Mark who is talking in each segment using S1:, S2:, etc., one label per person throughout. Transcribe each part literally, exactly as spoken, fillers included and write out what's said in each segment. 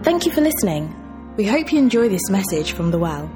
S1: Thank you for listening. We hope you enjoy this message from The Well.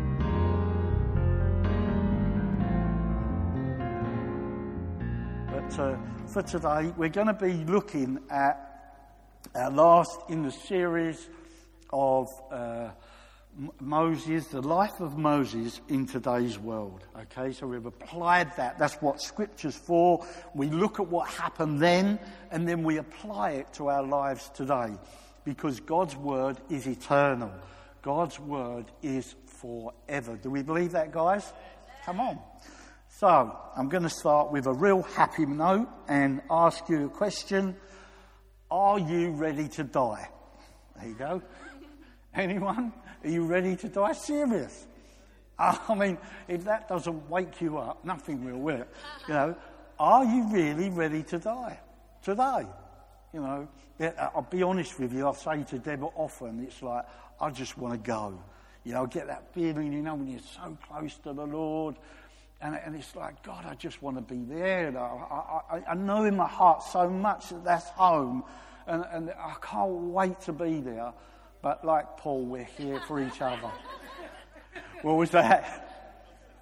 S2: But uh, for today, we're going to be looking at our last in the series of uh, M- Moses, the life of Moses in today's world. Okay, so we've applied that. That's what Scripture's for. We look at what happened then, and then we apply it to our lives today. Because God's word is eternal. God's word is forever. Do we believe that, guys? Come on. So, I'm going to start with a real happy note and ask you a question. Are you ready to die? There you go. Anyone? Are you ready to die? Serious? I mean, if that doesn't wake you up, nothing will, will it? You know, are you really ready to die today? You know, I'll be honest with you, I say to Deborah often, it's like, I just want to go. You know, get that feeling, you know, when you're so close to the Lord. And, and it's like, God, I just want to be there. And I, I, I know in my heart so much that that's home. And, and I can't wait to be there. But like Paul, we're here for each other. What was that?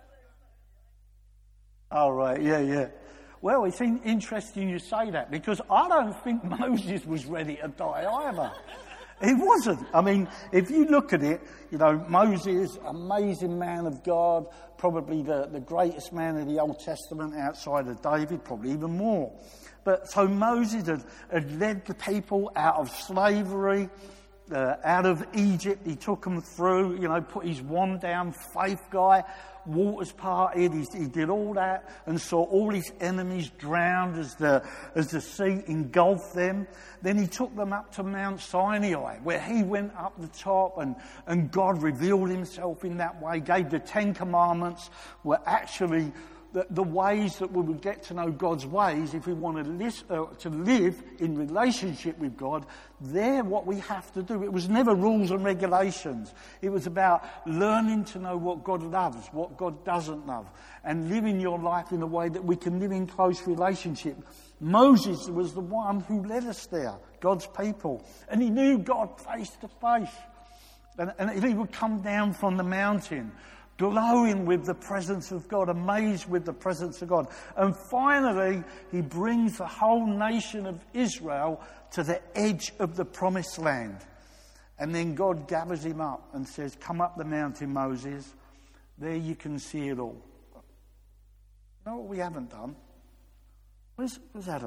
S2: Oh, right, yeah, yeah. Well, it's in- interesting you say that, because I don't think Moses was ready to die either. He wasn't. I mean, if you look at it, you know, Moses, amazing man of God, probably the, the greatest man of the Old Testament outside of David, probably even more. But so Moses had, had led the people out of slavery, uh, out of Egypt. He took them through, you know, put his wand down, faith guy. Waters parted, he, he did all that and saw all his enemies drowned as the as the sea engulfed them. Then he took them up to Mount Sinai, where he went up the top and, and God revealed himself in that way, gave the Ten Commandments, were actually the, the ways that we would get to know God's ways if we want to, list, uh, to live in relationship with God. They're what we have to do. It was never rules and regulations. It was about learning to know what God loves, what God doesn't love, and living your life in a way that we can live in close relationship. Moses was the one who led us there, God's people. And he knew God face to face. And, and he would come down from the mountain, glowing with the presence of God, amazed with the presence of God. And finally, he brings the whole nation of Israel to the edge of the promised land. And then God gathers him up and says, come up the mountain, Moses. There you can see it all. You know what we haven't done? Where's, where's Adam?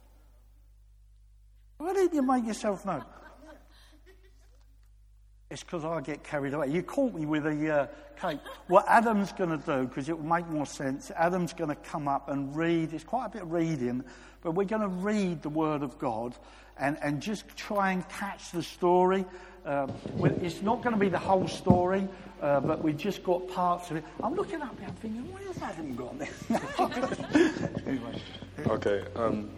S2: Why didn't you make yourself known? It's because I get carried away. You caught me with a uh, cake. What Adam's going to do, because it will make more sense, Adam's going to come up and read. It's quite a bit of reading, but we're going to read the Word of God and, and just try and catch the story. Uh, it's not going to be the whole story, uh, but we've just got parts of it. I'm looking up here, I'm thinking, where's Adam gone there? Anyway.
S3: Okay. Um,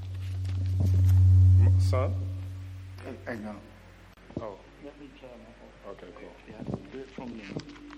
S3: son?
S2: Hang on.
S3: Oh.
S2: Let me turn that off.
S3: Okay, cool.
S2: Yeah, do it from there.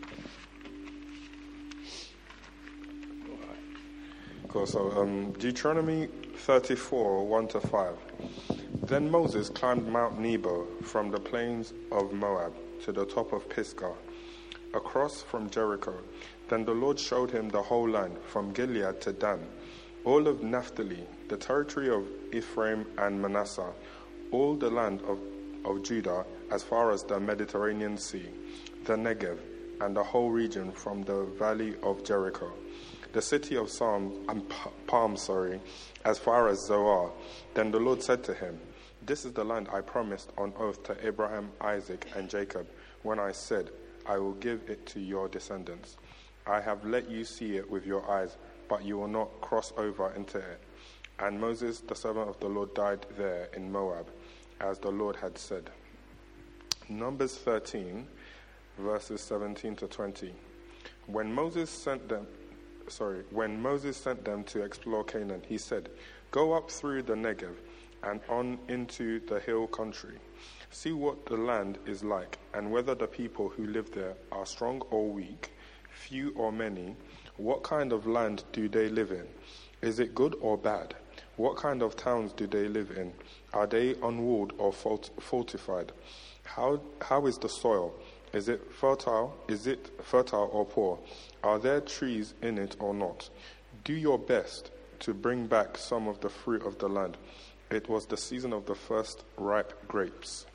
S3: Cool. So, um, Deuteronomy thirty-four, one to five. Then Moses climbed Mount Nebo from the plains of Moab to the top of Pisgah, across from Jericho. Then the Lord showed him the whole land, from Gilead to Dan, all of Naphtali, the territory of Ephraim and Manasseh, all the land of, of Judah, as far as the Mediterranean Sea, the Negev, and the whole region from the valley of Jericho, the city of Psalm, and Palm, sorry, as far as Zoar. Then the Lord said to him, this is the land I promised on oath to Abraham, Isaac, and Jacob, when I said, I will give it to your descendants. I have let you see it with your eyes, but you will not cross over into it. And Moses, the servant of the Lord, died there in Moab, as the Lord had said. Numbers thirteen, verses seventeen to twenty. When Moses sent them, sorry, when Moses sent them to explore Canaan, he said, go up through the Negev and on into the hill country. See what the land is like, and whether the people who live there are strong or weak, few or many. What kind of land do they live in? Is it good or bad? What kind of towns do they live in? Are they unwalled or fort- fortified? How how is the soil? Is it fertile? Is it fertile or poor? Are there trees in it or not? Do your best to bring back some of the fruit of the land. It was the season of the first ripe grapes.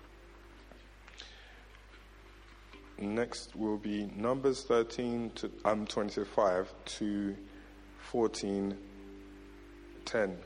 S3: Next will be Numbers thirteen to um twenty-five to fourteen ten.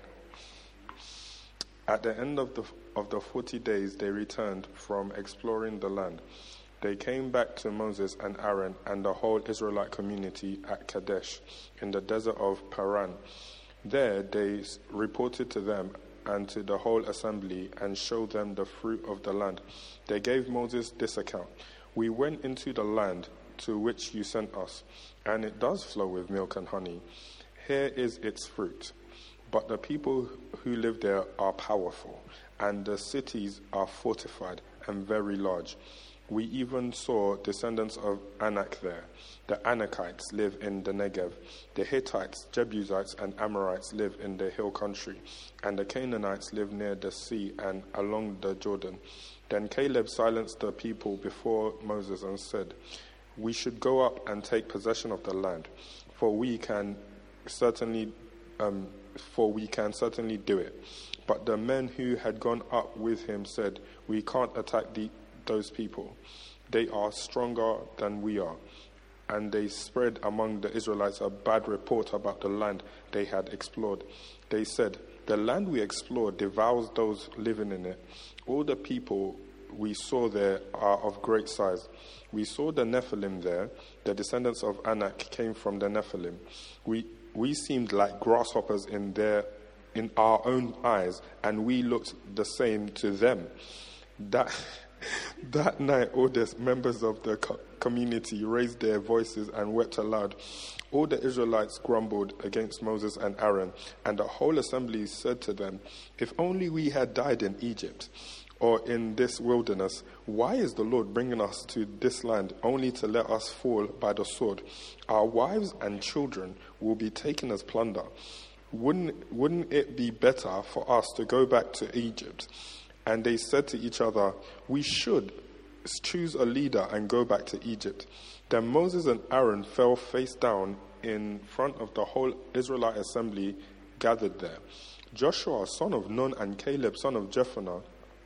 S3: At the end of the of the forty days, they returned from exploring the land. They came back to Moses and Aaron and the whole Israelite community at Kadesh in the desert of Paran. There they reported to them and to the whole assembly and showed them the fruit of the land. They gave Moses this account: We went into the land to which you sent us, and it does flow with milk and honey. Here is its fruit. But the people who live there are powerful, and the cities are fortified and very large. We even saw descendants of Anak there. The Anakites live in the Negev. The Hittites, Jebusites, and Amorites live in the hill country. And the Canaanites live near the sea and along the Jordan. Then Caleb silenced the people before Moses and said, We should go up and take possession of the land, for we can certainly, um, for we can certainly do it. But the men who had gone up with him said, We can't attack the those people. They are stronger than we are. And they spread among the Israelites a bad report about the land they had explored. They said, The land we explored devours those living in it. All the people we saw there are of great size. We saw the Nephilim there. The descendants of Anak came from the Nephilim. We we seemed like grasshoppers in their in our own eyes, and we looked the same to them. That That night, all the members of the co- community raised their voices and wept aloud. All the Israelites grumbled against Moses and Aaron, and the whole assembly said to them, If only we had died in Egypt or in this wilderness, why is the Lord bringing us to this land only to let us fall by the sword? Our wives and children will be taken as plunder. Wouldn't, wouldn't it be better for us to go back to Egypt? And they said to each other, We should choose a leader and go back to Egypt. Then Moses and Aaron fell face down in front of the whole Israelite assembly gathered there. Joshua, son of Nun, and Caleb, son of Jephunneh,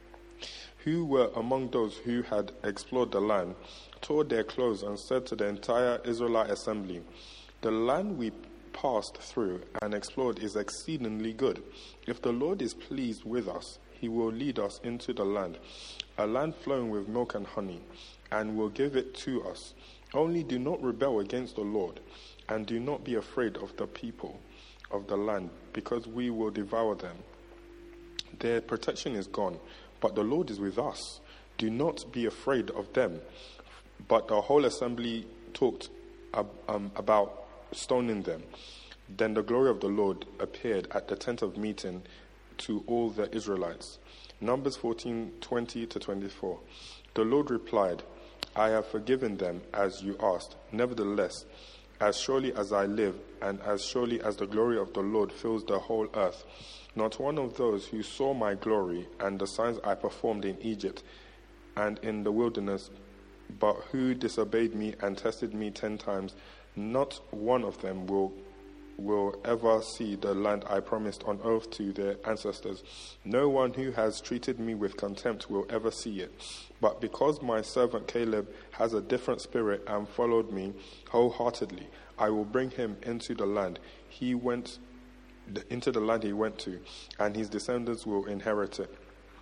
S3: who were among those who had explored the land, tore their clothes and said to the entire Israelite assembly, The land we passed through and explored is exceedingly good. If the Lord is pleased with us, He will lead us into the land, a land flowing with milk and honey, and will give it to us. Only do not rebel against the Lord, and do not be afraid of the people of the land, because we will devour them. Their protection is gone, but the Lord is with us. Do not be afraid of them. But the whole assembly talked um, about stoning them. Then the glory of the Lord appeared at the tent of meeting to all the Israelites. Numbers fourteen, twenty to twenty-four. The Lord replied, I have forgiven them as you asked. Nevertheless, as surely as I live, and as surely as the glory of the Lord fills the whole earth, not one of those who saw my glory and the signs I performed in Egypt and in the wilderness, but who disobeyed me and tested me ten times, not one of them will will ever see the land I promised on oath to their ancestors. No one who has treated me with contempt will ever see it. But because my servant Caleb has a different spirit and followed me wholeheartedly, I will bring him into the land he went into the land he went to, and his descendants will inherit it.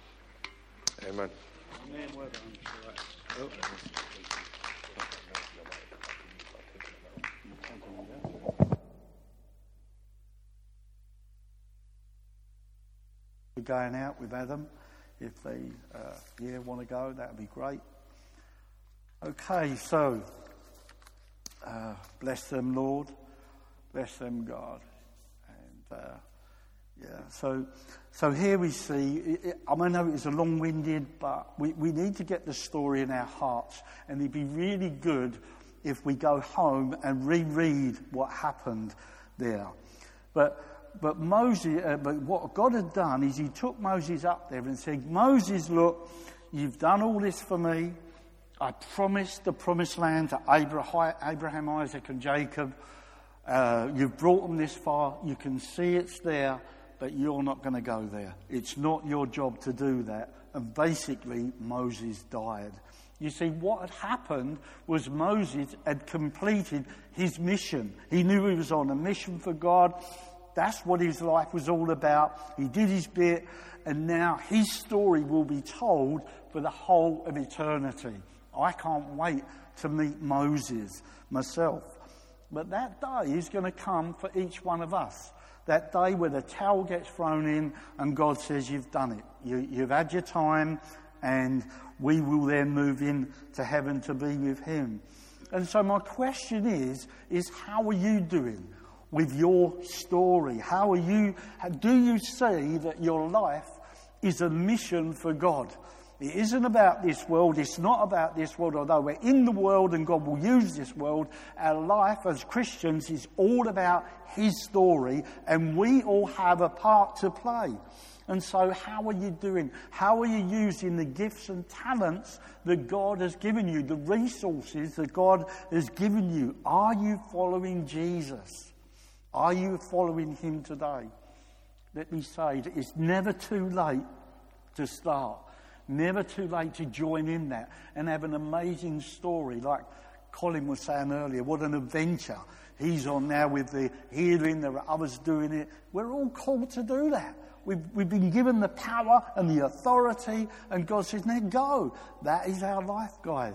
S3: Amen.
S2: Amen. Well done. We're going out with Adam. If they uh, yeah want to go, that would be great. Okay, so uh, bless them, Lord. Bless them, God. And uh, yeah, so so here we see. It, it, I know it's a long-winded, but we, we need to get the story in our hearts, and it'd be really good if we go home and reread what happened there. But but Moses, uh, but what God had done is he took Moses up there and said, Moses, look, you've done all this for me. I promised the promised land to Abraham, Isaac and Jacob. Uh, you've brought them this far. You can see it's there, but you're not going to go there. It's not your job to do that. And basically, Moses died. You see, what had happened was Moses had completed his mission. He knew he was on a mission for God. That's what his life was all about. He did his bit, and now his story will be told for the whole of eternity. I can't wait to meet Moses myself. But that day is going to come for each one of us. That day where the towel gets thrown in and God says, you've done it. You, you've had your time, and we will then move in to heaven to be with him. And so my question is, is how are you doing with your story? How are you, do you see that your life is a mission for God? It isn't about this world. It's not about this world. Although we're in the world and God will use this world, our life as Christians is all about his story, and we all have a part to play. And so how are you doing? How are you using the gifts and talents that God has given you, the resources that God has given you? Are you following Jesus? Are you following him today? Let me say that it's never too late to start. Never too late to join in that and have an amazing story. Like Colin was saying earlier, what an adventure. He's on now with the healing. There are others doing it. We're all called to do that. We've, we've been given the power and the authority, and God says, now go. That is our life, guys.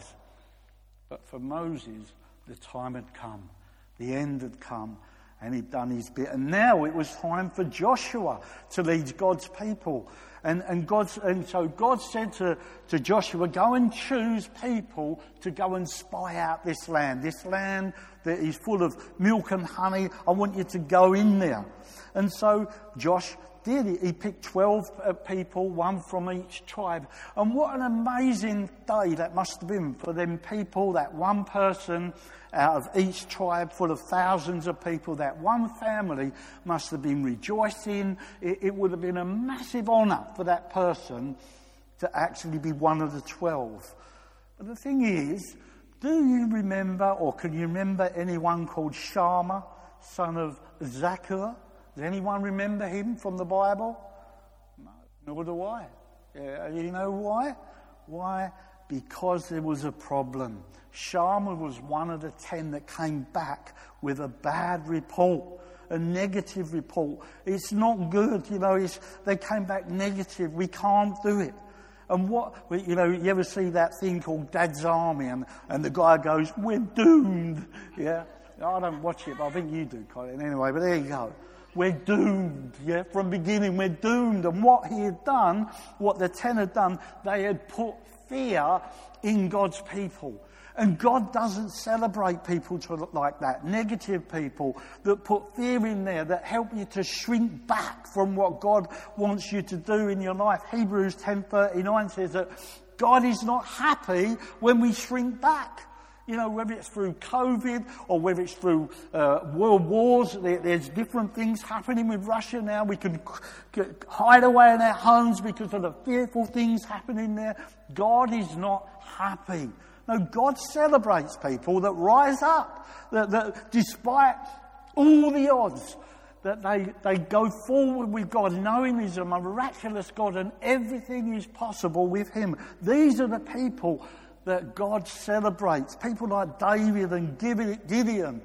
S2: But for Moses, the time had come. The end had come. And he'd done his bit. And now it was time for Joshua to lead God's people. And, and, God's, and so God said to, to Joshua, go and choose people to go and spy out this land. This land that is full of milk and honey. I want you to go in there. And so Josh did it. He picked twelve people, one from each tribe. And what an amazing day that must have been for them people, that one person out of each tribe full of thousands of people. That one family must have been rejoicing. It, it would have been a massive honour for that person to actually be one of the twelve. But the thing is, do you remember, or can you remember anyone called Shammah, son of Zaccur? Does anyone remember him from the Bible? No, nor do I. Yeah, you know why? Why? Because there was a problem. Shammah was one of the ten that came back with a bad report, a negative report. It's not good, you know, it's, they came back negative. We can't do it. And what, you know, you ever see that thing called Dad's Army, and, and the guy goes, we're doomed. Yeah, I don't watch it, but I think you do, Colin. Anyway, but there you go. We're doomed, yeah? From beginning, we're doomed. And what he had done, what the ten had done, they had put fear in God's people. And God doesn't celebrate people to look like that. Negative people that put fear in there, that help you to shrink back from what God wants you to do in your life. Hebrews ten thirty-nine says that God is not happy when we shrink back. You know, whether it's through COVID or whether it's through uh, world wars, there, there's different things happening with Russia now. We can c- hide away in our homes because of the fearful things happening there. God is not happy. No, God celebrates people that rise up, that, that despite all the odds, that they, they go forward with God, knowing He's a miraculous God and everything is possible with Him. These are the people that God celebrates. People like David and Gideon,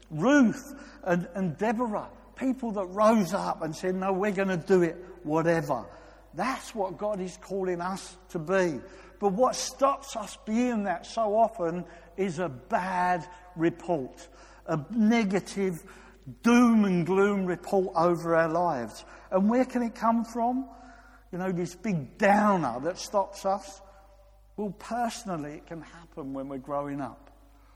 S2: Ruth and, and Deborah. People that rose up and said, no, we're going to do it, whatever. That's what God is calling us to be. But what stops us being that so often is a bad report, a negative doom and gloom report over our lives. And where can it come from? You know, this big downer that stops us. Well, personally, it can happen when we're growing up.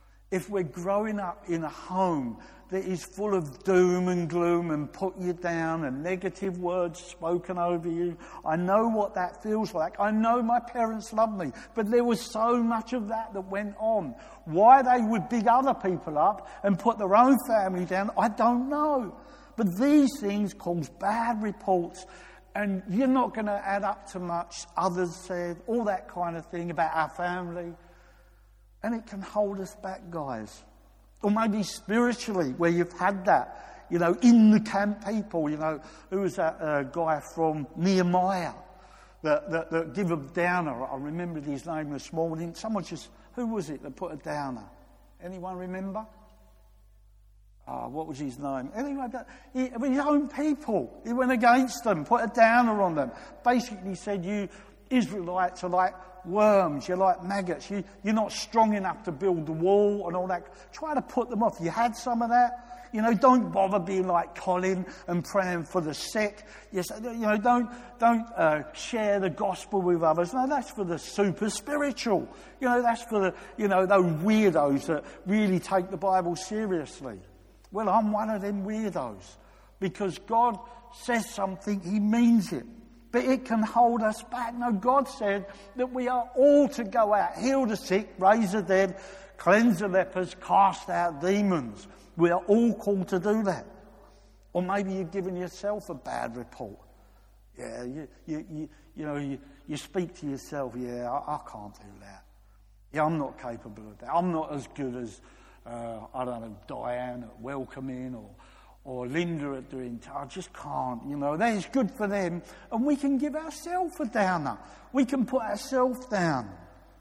S2: If we're growing up in a home that is full of doom and gloom and put you down and negative words spoken over you, I know what that feels like. I know my parents loved me, but there was so much of that that went on. Why they would big other people up and put their own family down, I don't know. But these things cause bad reports, and you're not going to add up to much. Others said, all that kind of thing about our family. And it can hold us back, guys. Or maybe spiritually, where you've had that, you know, in the camp people, you know, who was that uh, guy from Nehemiah that, that, that give a downer? I remembered his name this morning. Someone just, who was it that put a downer? Anyone remember? Ah, oh, what was his name? Anyway, that, he, his own people, he went against them, put a downer on them. Basically said, you Israelites are like worms, you're like maggots, you, you're not strong enough to build the wall and all that. Try to put them off. You had some of that. You know, don't bother being like Colin and praying for the sick. You know, don't don't uh, share the gospel with others. No, that's for the super spiritual. You know, that's for the, you know, those weirdos that really take the Bible seriously. Well, I'm one of them weirdos, because God says something, he means it. But it can hold us back. No, God said that we are all to go out, heal the sick, raise the dead, cleanse the lepers, cast out demons. We are all called to do that. Or maybe you're giving yourself a bad report. Yeah, you you you, you know, you, you speak to yourself, yeah, I, I can't do that. Yeah, I'm not capable of that. I'm not as good as, uh, I don't know, Diane at welcoming, or or Linda at doing, I just can't, you know. That is good for them. And we can give ourselves a downer. We can put ourselves down.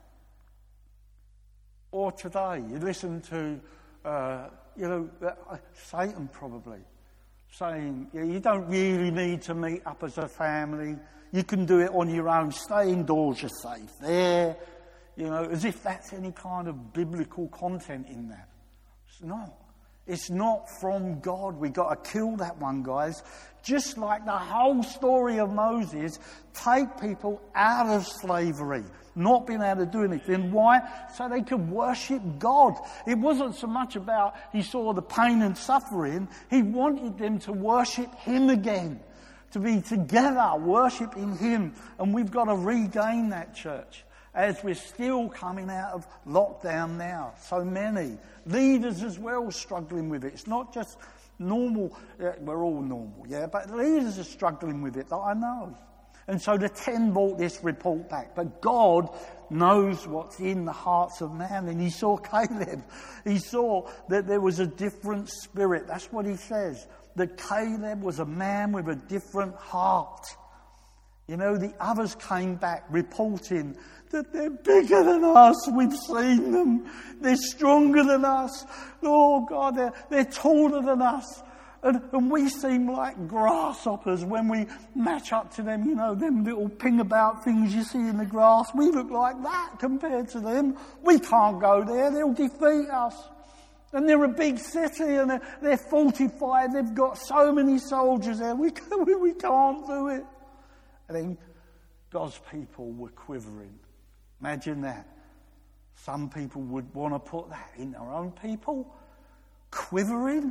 S2: Or today, you listen to, uh, you know, uh, Satan probably saying, yeah, you don't really need to meet up as a family. You can do it on your own. Stay indoors, you're safe there. You know, as if that's any kind of biblical content in that. It's not. It's not from God. We've got to kill that one, guys. Just like the whole story of Moses, take people out of slavery, not being able to do anything. Why? So they could worship God. It wasn't so much about he saw the pain and suffering. He wanted them to worship him again, to be together, worshiping him. And we've got to regain that, church, as we're still coming out of lockdown now. So many leaders as well struggling with it. It's not just normal, uh, we're all normal, yeah, but leaders are struggling with it, that I know. And so the ten brought this report back. But God knows what's in the hearts of man. And he saw Caleb. He saw that there was a different spirit. That's what he says. That Caleb was a man with a different heart. You know, the others came back reporting that they're bigger than us. We've seen them. They're stronger than us. Oh, God, they're, they're taller than us. And, and we seem like grasshoppers when we match up to them. You know, them little ping-about things you see in the grass. We look like that compared to them. We can't go there. They'll defeat us. And they're a big city, and they're, they're fortified. They've got so many soldiers there. We, we can't do it. And then God's people were quivering. Imagine that. Some people would want to put that in their own people. Quivering?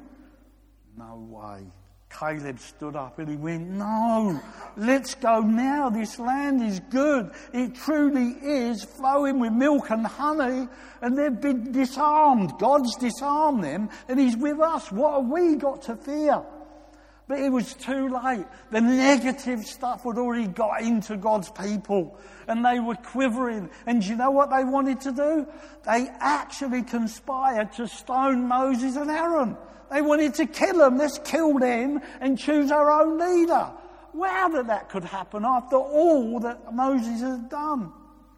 S2: No way. Caleb stood up and he went, no, let's go now. This land is good. It truly is flowing with milk and honey, and they've been disarmed. God's disarmed them, and he's with us. What have we got to fear? But it was too late. The negative stuff had already got into God's people, and they were quivering. And do you know what they wanted to do? They actually conspired to stone Moses and Aaron. They wanted to kill them. Let's kill them and choose our own leader. Wow, that that could happen after all that Moses has done.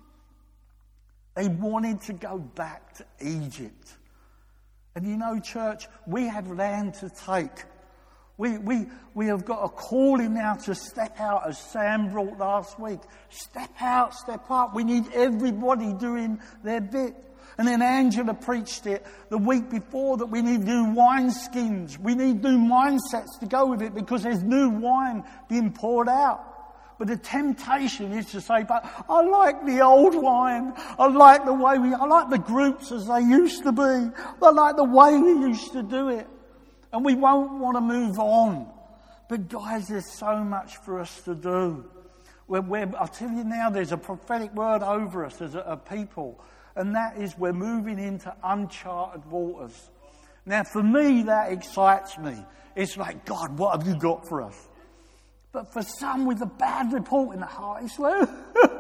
S2: They wanted to go back to Egypt. And you know, church, we have land to take. We we we have got a calling now to step out, as Sam brought last week. Step out, step up. We need everybody doing their bit. And then Angela preached it the week before that we need new wineskins. We need new mindsets to go with it, because there's new wine being poured out. But the temptation is to say, but I like the old wine. I like the way we, I like the groups as they used to be. I like the way we used to do it. And we won't want to move on. But guys, there's so much for us to do. We're, we're, I'll tell you now, there's a prophetic word over us as a, a people. And that is, we're moving into uncharted waters. Now, for me, that excites me. It's like, God, what have you got for us? But for some with a bad report in the heart, it's like,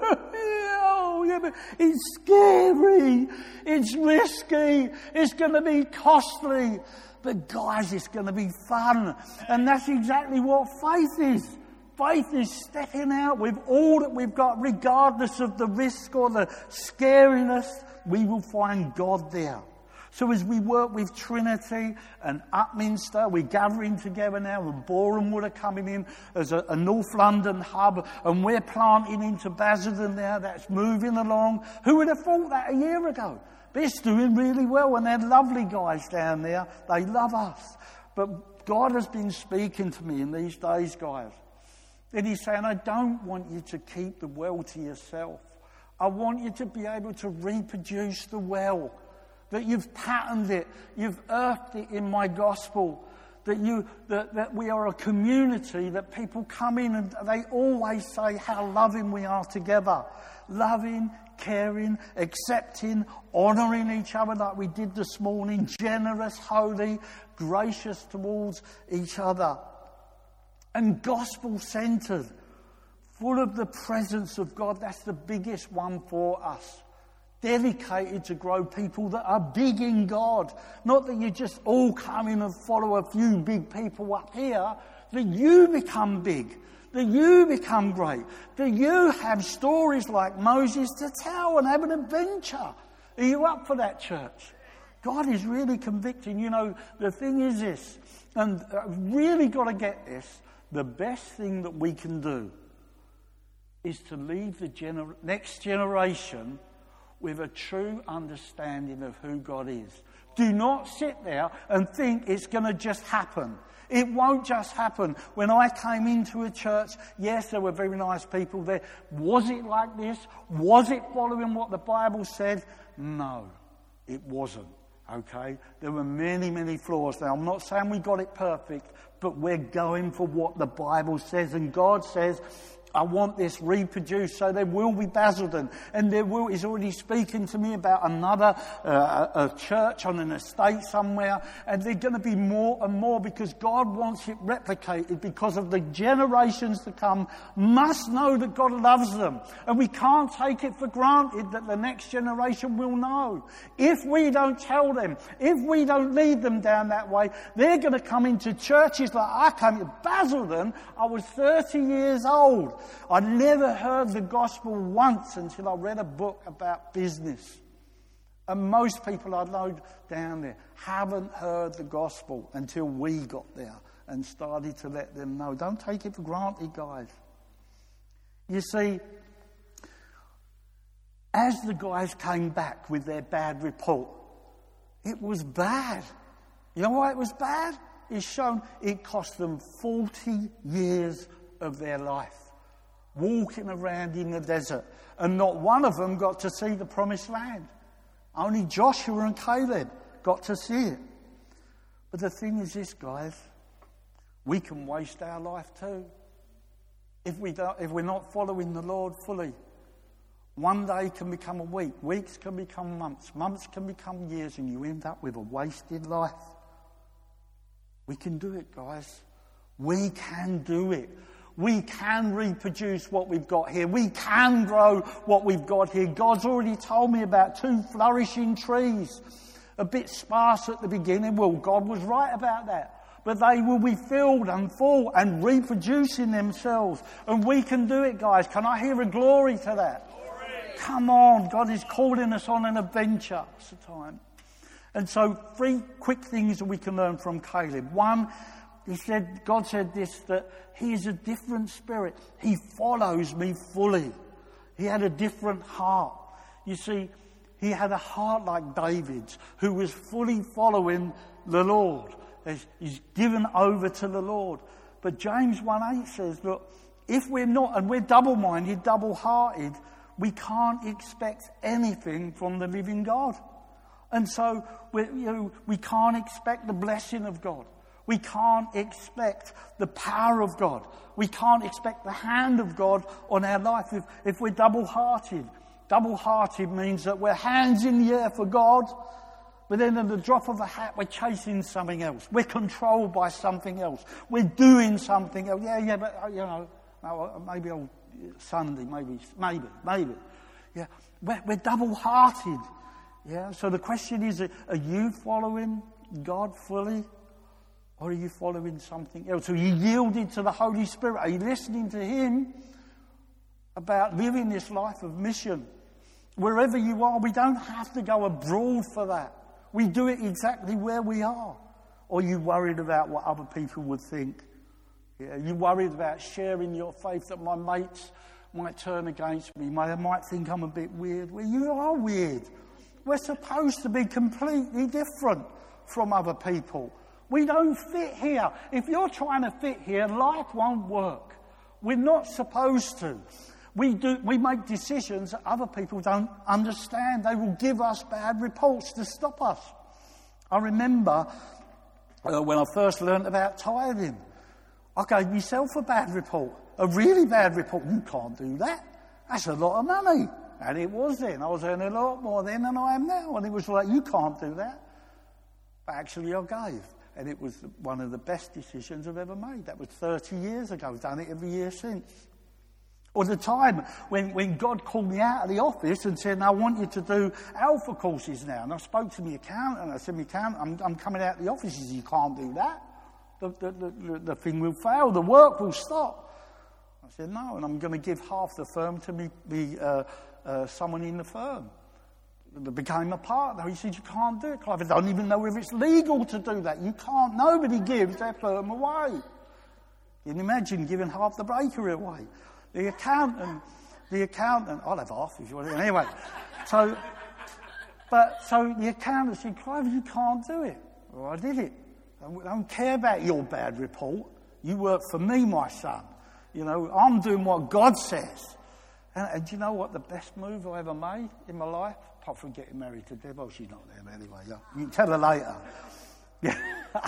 S2: oh, yeah, but it's scary, it's risky, it's going to be costly. But guys, it's going to be fun. And that's exactly what faith is. Faith is stepping out with all that we've got, regardless of the risk or the scariness, we will find God there. So as we work with Trinity and Upminster, we're gathering together now, and Borehamwood are coming in as a, a North London hub, and we're planting into Basildon now. That's moving along. Who would have thought that a year ago? But it's doing really well, and they're lovely guys down there. They love us. But God has been speaking to me in these days, guys. And he's saying, I don't want you to keep the well to yourself. I want you to be able to reproduce the well. That you've patterned it, you've earthed it in my gospel, that you that, that we are a community that people come in and they always say how loving we are together. Loving, caring, accepting, honouring each other like we did this morning, generous, holy, gracious towards each other. And gospel-centred, full of the presence of God. That's the biggest one for us. Dedicated to grow people that are big in God. Not that you just all come in and follow a few big people up here. That you become big. That you become great. That you have stories like Moses to tell and have an adventure. Are you up for that, church? God is really convicting. You know, the thing is this, and I've really got to get this, the best thing that we can do is to leave the gener- next generation with a true understanding of who God is. Do not sit there and think it's going to just happen. It won't just happen. When I came into a church, yes, there were very nice people there. Was it like this? Was it following what the Bible said? No, it wasn't. Okay? There were many, many flaws. Now, I'm not saying we got it perfect, but we're going for what the Bible says. And God says, I want this reproduced, so there will be Basildon, and there will. He's already speaking to me about another uh, a church on an estate somewhere, and there's going to be more and more because God wants it replicated. Because of the generations to come must know that God loves them, and we can't take it for granted that the next generation will know. If we don't tell them, if we don't lead them down that way, they're going to come into churches like I came to Basildon. I was thirty years old. I never heard the gospel once until I read a book about business. And most people I know down there haven't heard the gospel until we got there and started to let them know. Don't take it for granted, guys. You see, as the guys came back with their bad report, it was bad. You know why it was bad? It's shown it cost them forty years of their life. Walking around in the desert, and not one of them got to see the promised land. Only Joshua and Caleb got to see it. But the thing is this, guys, we can waste our life too. If, we don't, if we're not following the Lord fully. One day can become a week, weeks can become months, months can become years, and you end up with a wasted life. We can do it, guys. We can do it. We can reproduce what we've got here. We can grow what we've got here. God's already told me about two flourishing trees. A bit sparse at the beginning. Well, God was right about that. But they will be filled and full and reproducing themselves. And we can do it, guys. Can I hear a glory to that? Glory. Come on. God is calling us on an adventure. It's the time. And so three quick things that we can learn from Caleb. One, He said, God said this, that he is a different spirit. He follows me fully. He had a different heart. You see, he had a heart like David's, who was fully following the Lord. He's given over to the Lord. But James one eight says, look, if we're not, and we're double-minded, double-hearted, we can't expect anything from the living God. And so we, you know, we can't expect the blessing of God. We can't expect the power of God. We can't expect the hand of God on our life if, if we're double-hearted. Double-hearted means that we're hands in the air for God, But then at the drop of a hat, we're chasing something else. We're controlled by something else. We're doing something else. Yeah, yeah, but, you know, no, maybe on Sunday, maybe, maybe, maybe. Yeah, we're, we're double-hearted. Yeah, so the question is, are you following God fully? Or are you following something else? Are you yielded to the Holy Spirit? Are you listening to Him about living this life of mission? Wherever you are, we don't have to go abroad for that. We do it exactly where we are. Or are you worried about what other people would think? Yeah, are you worried about sharing your faith that my mates might turn against me? They might think I'm a bit weird. Well, you are weird. We're supposed to be completely different from other people. We don't fit here. If you're trying to fit here, life won't work. We're not supposed to. We do. We make decisions that other people don't understand. They will give us bad reports to stop us. I remember uh, when I first learned about tithing, I gave myself a bad report, a really bad report. You can't do that. That's a lot of money. And it was then. I was earning a lot more then than I am now. And it was like, you can't do that. But actually I gave. And it was one of the best decisions I've ever made. That was thirty years ago. I've done it every year since. Or the time when, when God called me out of the office and said, I want you to do alpha courses now. And I spoke to my accountant and I said, my accountant, I'm, I'm coming out of the office. He said, you can't do that. The, the, the, the thing will fail. The work will stop. I said, no, and I'm going to give half the firm to me, be uh, uh, someone in the firm that became a partner. He said, you can't do it, Clive. I don't even know if it's legal to do that. You can't. Nobody gives their firm away. Can you imagine giving half the bakery away? The accountant, the accountant, I'll have half if you want it. Anyway, so, but, so the accountant said, Clive, you can't do it. Well, I did it. I don't care about your bad report. You work for me, my son. You know, I'm doing what God says. And, and do you know what the best move I ever made in my life? Apart from getting married to Deb. Oh, she's not there anyway. Yeah. You can tell her later. Yeah.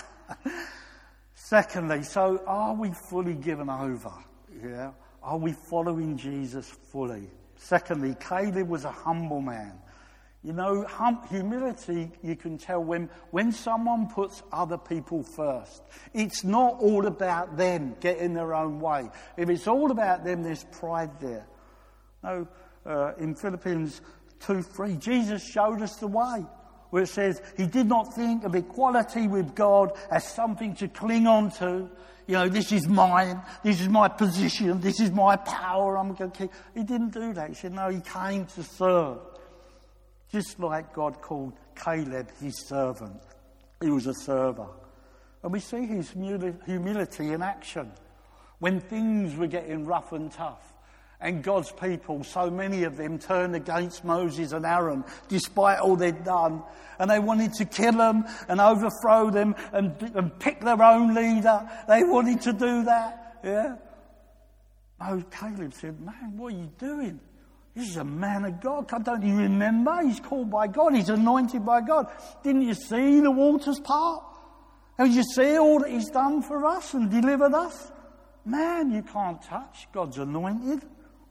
S2: Secondly, so are we fully given over? Yeah. Are we following Jesus fully? Secondly, Caleb was a humble man. You know, hum- humility, you can tell when, when someone puts other people first. It's not all about them getting their own way. If it's all about them, there's pride there. No, uh, in Philippians two three, Jesus showed us the way, where it says he did not think of equality with God as something to cling on to. You know, this is mine, this is my position, this is my power, I'm going to keep. He didn't do that. He said, no, he came to serve. Just like God called Caleb his servant. He was a server. And we see his humility in action. When things were getting rough and tough, and God's people, so many of them, turned against Moses and Aaron, despite all they'd done. And they wanted to kill them and overthrow them and, and pick their own leader. They wanted to do that. Yeah. Oh, Caleb said, man, what are you doing? This is a man of God. Don't you remember? He's called by God. He's anointed by God. Didn't you see the waters part? Did you see all that he's done for us and delivered us? Man, you can't touch God's anointed.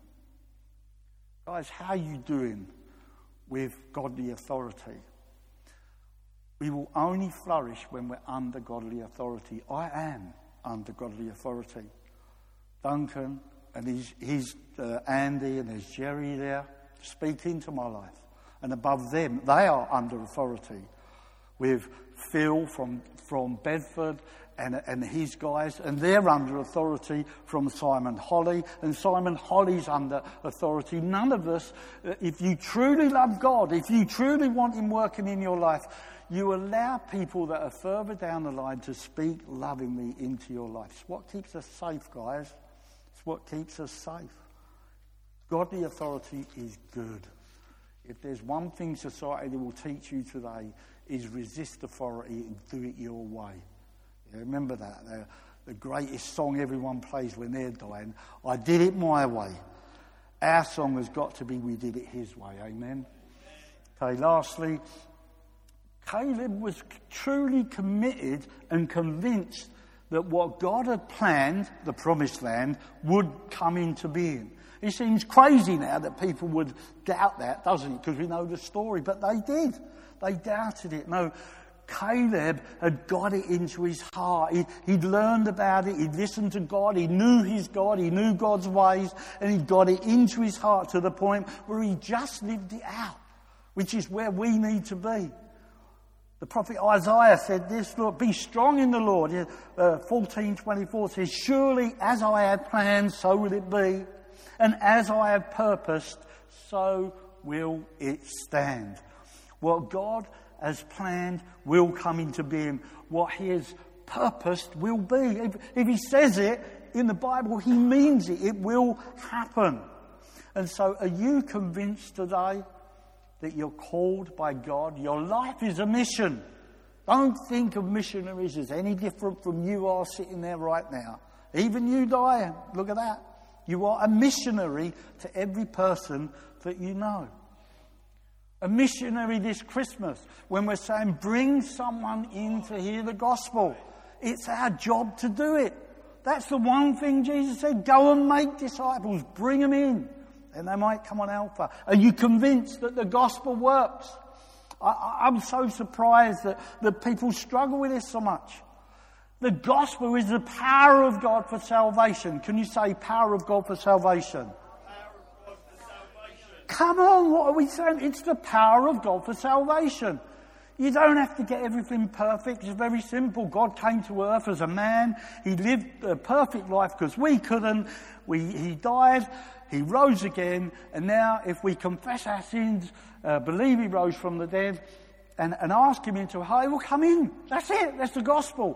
S2: Guys, how are you doing with godly authority? We will only flourish when we're under godly authority. I am under godly authority. Duncan and his, his uh, Andy and there's Jerry there speak into my life. And above them, they are under authority. With Phil from, from Bedford and, and his guys, and they're under authority from Simon Holly, and Simon Holly's under authority. None of us, if you truly love God, if you truly want him working in your life, you allow people that are further down the line to speak lovingly into your life. It's what keeps us safe, guys. It's what keeps us safe. Godly authority is good. If there's one thing society will teach you today, is resist authority and do it your way. Yeah, remember that. The, the greatest song everyone plays when they're dying, I did it my way. Our song has got to be, we did it his way. Amen? Okay, lastly, Caleb was truly committed and convinced that what God had planned, the promised land, would come into being. It seems crazy now that people would doubt that, doesn't it? Because we know the story, but they did. They doubted it. No, Caleb had got it into his heart. He, he'd learned about it. He'd listened to God. He knew his God. He knew God's ways. And he got it into his heart to the point where he just lived it out, which is where we need to be. The prophet Isaiah said this, look, be strong in the Lord. Uh, fourteen twenty-four says, surely as I have planned, so will it be. And as I have purposed, so will it stand. What God has planned will come into being. What he has purposed will be. If, if he says it in the Bible, he means it. It will happen. And so are you convinced today that you're called by God? Your life is a mission. Don't think of missionaries as any different from you are sitting there right now. Even you, Diane, look at that. You are a missionary to every person that you know. A missionary this Christmas when we're saying bring someone in to hear the gospel. It's our job to do it. That's the one thing Jesus said. Go and make disciples. Bring them in. And they might come on Alpha. Are you convinced that the gospel works? I, I'm so surprised that, that people struggle with this so much. The gospel is the power of God for salvation. Can you say power of God for salvation?
S4: Power of God for salvation.
S2: Come on, what are we saying? It's the power of God for salvation. You don't have to get everything perfect. It's very simple. God came to earth as a man. He lived a perfect life because we couldn't. We, he died. He rose again. And now if we confess our sins, uh, believe he rose from the dead, and, and ask him into hell, he will come in. That's it. That's the gospel.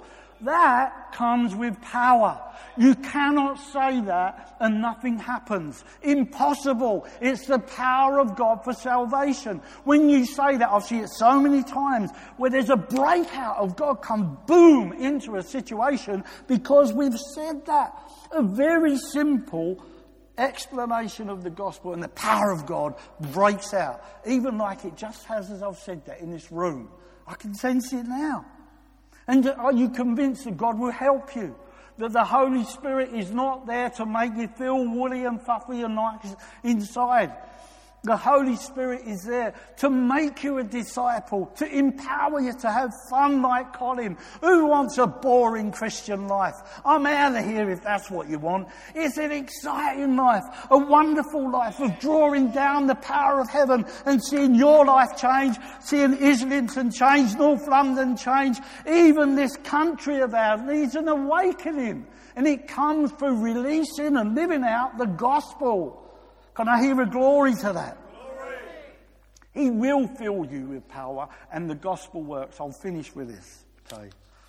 S2: That comes with power. You cannot say that and nothing happens. Impossible. It's the power of God for salvation. When you say that, I've seen it so many times where there's a breakout of God come boom into a situation because we've said that. A very simple explanation of the gospel and the power of God breaks out. Even like it just has as I've said that in this room. I can sense it now. And are you convinced that God will help you? That the Holy Spirit is not there to make you feel woolly and fluffy and nice inside. The Holy Spirit is there to make you a disciple, to empower you to have fun like Colin. Who wants a boring Christian life? I'm out of here if that's what you want. It's an exciting life, a wonderful life of drawing down the power of heaven and seeing your life change, seeing Islington change, North London change. Even this country of ours needs an awakening. And it comes through releasing and living out the gospel. Can I hear a glory to that?
S4: Glory.
S2: He will fill you with power, and the gospel works. I'll finish with this. Okay,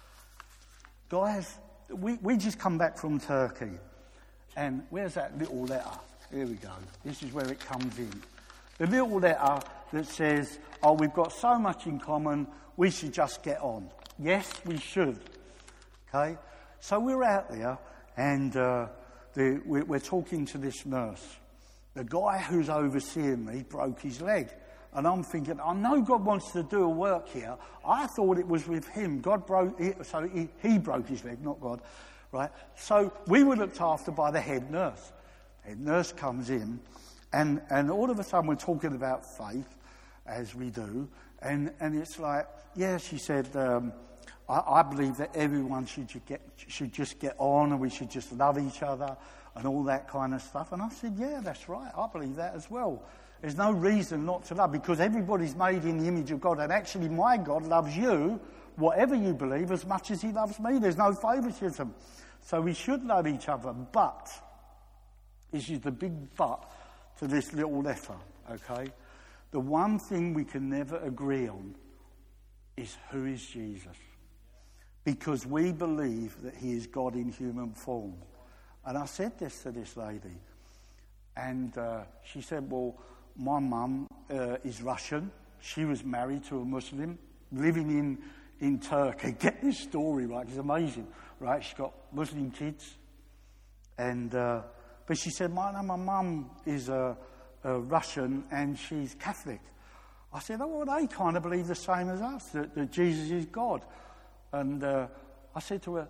S2: guys, we we just come back from Turkey, and where's that little letter? Here we go. This is where it comes in. The little letter that says, "Oh, we've got so much in common. We should just get on." Yes, we should. Okay, so we're out there, and uh, the, we're, we're talking to this nurse. The guy who's overseeing me broke his leg. And I'm thinking, I know God wants to do a work here. I thought it was with him. God broke it, so he, he broke his leg, not God. Right? So we were looked after by the head nurse. The head nurse comes in, and, and all of a sudden we're talking about faith, as we do. And, and it's like, yeah, she said, um, I, I believe that everyone should get, should just get on, and we should just love each other and all that kind of stuff. And I said, yeah, that's right. I believe that as well. There's no reason not to love, because everybody's made in the image of God. And actually my God loves you, whatever you believe, as much as he loves me. There's no favouritism. So we should love each other. But, this is the big but to this little letter, okay? The one thing we can never agree on is who is Jesus. Because we believe that he is God in human form. And I said this to this lady, and uh, she said, well, my mum uh, is Russian. She was married to a Muslim, living in, in Turkey. Get this story right, it's amazing, right? She's got Muslim kids. and uh, But she said, my, my mum is a, a Russian and she's Catholic. I said, oh, well, they kind of believe the same as us, that, that Jesus is God. And uh, I said to her,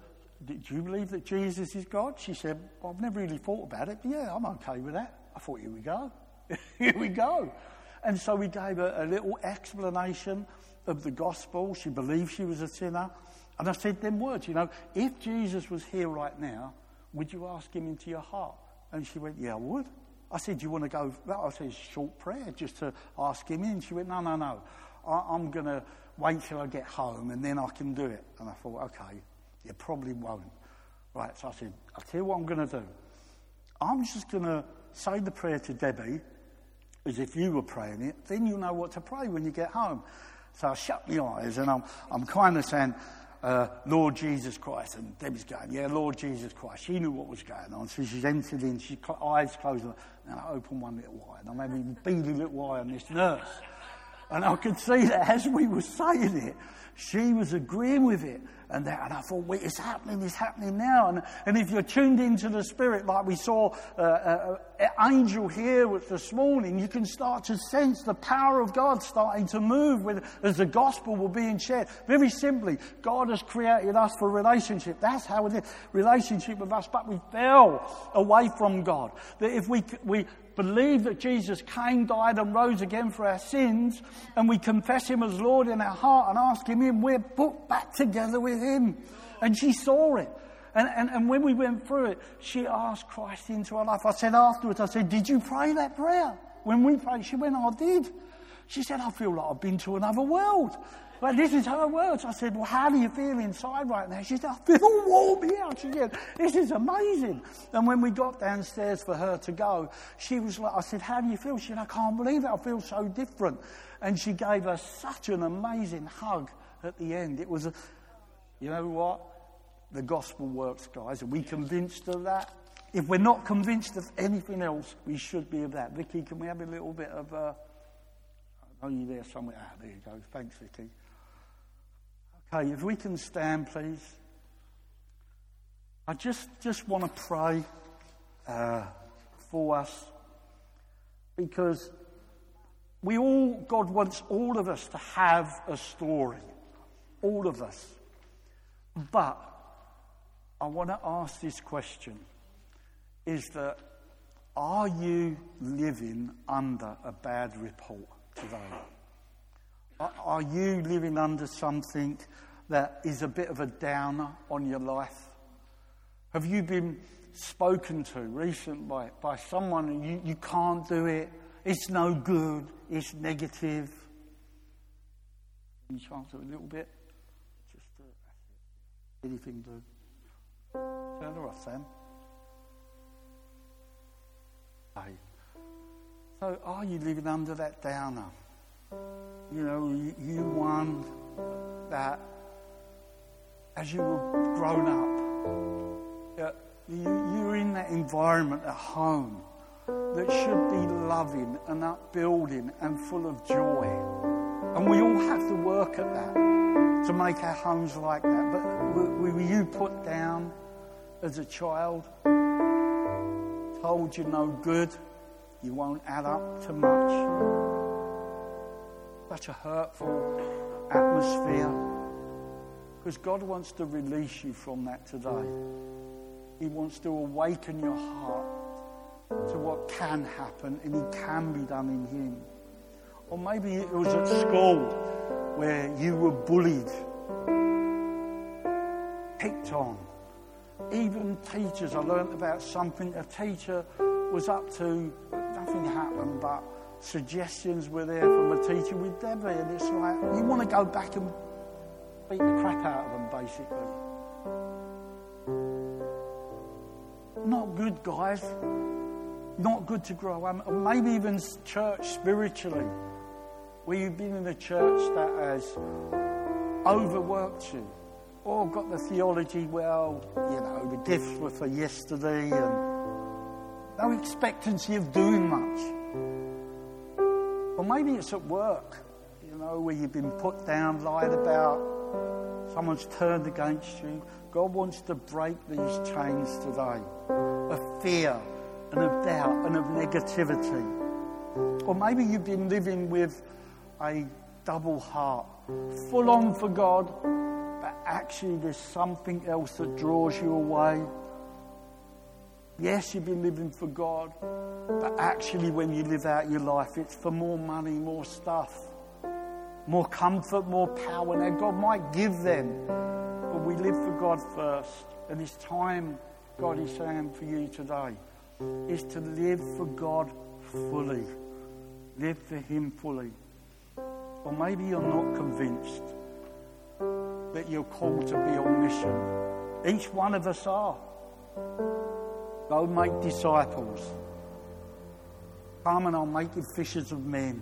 S2: do you believe that Jesus is God? She said, well, I've never really thought about it, but yeah, I'm okay with that. I thought, here we go. Here we go. And so we gave her a little explanation of the gospel. She believed she was a sinner. And I said them words, you know, if Jesus was here right now, would you ask him into your heart? And she went, yeah, I would. I said, do you want to go? I said, short prayer, just to ask him in. She went, no, no, no. I, I'm going to wait till I get home and then I can do it. And I thought, okay, you probably won't. Right, so I said, I'll tell you what I'm going to do. I'm just going to say the prayer to Debbie as if you were praying it. Then you'll know what to pray when you get home. So I shut my eyes and I'm, I'm kind of saying, Uh, Lord Jesus Christ. And Debbie's going, yeah, Lord Jesus Christ. She knew what was going on. So she's entered in, she cl- eyes closed, and I open one little eye. And I'm having a beady little eye on this nurse. And I could see that as we were saying it, she was agreeing with it. And, that, and I thought, wait, it's happening, it's happening now. And, and if you're tuned into the Spirit, like we saw uh, an angel here this morning, you can start to sense the power of God starting to move with, as the gospel will being shared. Very simply, God has created us for relationship. That's how it is, relationship with us. But we fell away from God. That if we we believe that Jesus came, died and rose again for our sins, and we confess him as Lord in our heart and ask him in, we're put back together with him. And she saw it. And, and, and when we went through it, she asked Christ into her life. I said afterwards, I said, did you pray that prayer? When we prayed, she went, I did. She said, I feel like I've been to another world. But this is her words. I said, well, how do you feel inside right now? She said, I feel warm here. She said, this is amazing. And when we got downstairs for her to go, she was like, I said, how do you feel? She said, I can't believe it. I feel so different. And she gave us such an amazing hug at the end. It was, a, you know what? The gospel works, guys. Are we convinced of that? If we're not convinced of anything else, we should be of that. Vicky, can we have a little bit of... Uh, I know you're there somewhere. Ah, there you go. Thanks, Vicky. Okay, if we can stand, please. I just, just want to pray uh, for us, because we all, God wants all of us to have a story. All of us. But I want to ask this question, is that, are you living under a bad report today? Are you living under something that is a bit of a downer on your life? Have you been spoken to recently by, by someone and you, you can't do it, it's no good, it's negative? Any chance of a little bit? Just uh, anything to turn her off, Sam? Hey. So are you living under that downer? You know, you, you one that as you were grown up, that you, you were in that environment at home that should be loving and upbuilding and full of joy. And we all have to work at that to make our homes like that. But were, were you put down as a child, told you're no good, you won't add up to much? Such a hurtful atmosphere. Because God wants to release you from that today. He wants to awaken your heart to what can happen and it can be done in Him. Or maybe it was at school where you were bullied, picked on. Even teachers, I learned about something, a teacher was up to, nothing happened, but suggestions were there from a teacher with Debbie, and it's like, you want to go back and beat the crap out of them, basically. Not good, guys. Not good to grow up. Or maybe even church spiritually, where you've been in a church that has overworked you, or got the theology, well, you know, the gifts were for yesterday, and no expectancy of doing much. Or maybe it's at work, you know, where you've been put down, lied about, someone's turned against you. God wants to break these chains today of fear and of doubt and of negativity. Or maybe you've been living with a double heart, full on for God, but actually there's something else that draws you away. Yes, you've been living for God, but actually when you live out your life, it's for more money, more stuff, more comfort, more power. Now, God might give them, but we live for God first. And it's time, God is saying for you today, is to live for God fully. Live for Him fully. Or maybe you're not convinced that you're called to be on mission. Each one of us are. Go make disciples. Come and I'll make you fishers of men.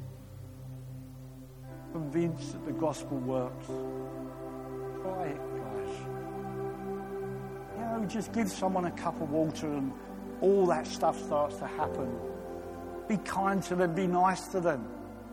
S2: Convinced that the gospel works. Try it, guys. You know, just give someone a cup of water and all that stuff starts to happen. Be kind to them, be nice to them.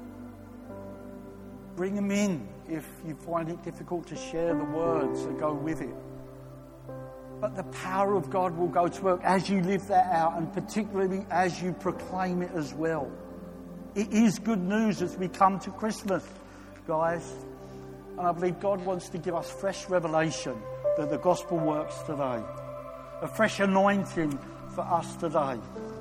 S2: Bring them in if you find it difficult to share the words that go with it. But the power of God will go to work as you live that out, and particularly as you proclaim it as well. It is good news as we come to Christmas, guys. And I believe God wants to give us fresh revelation that the gospel works today. A fresh anointing for us today.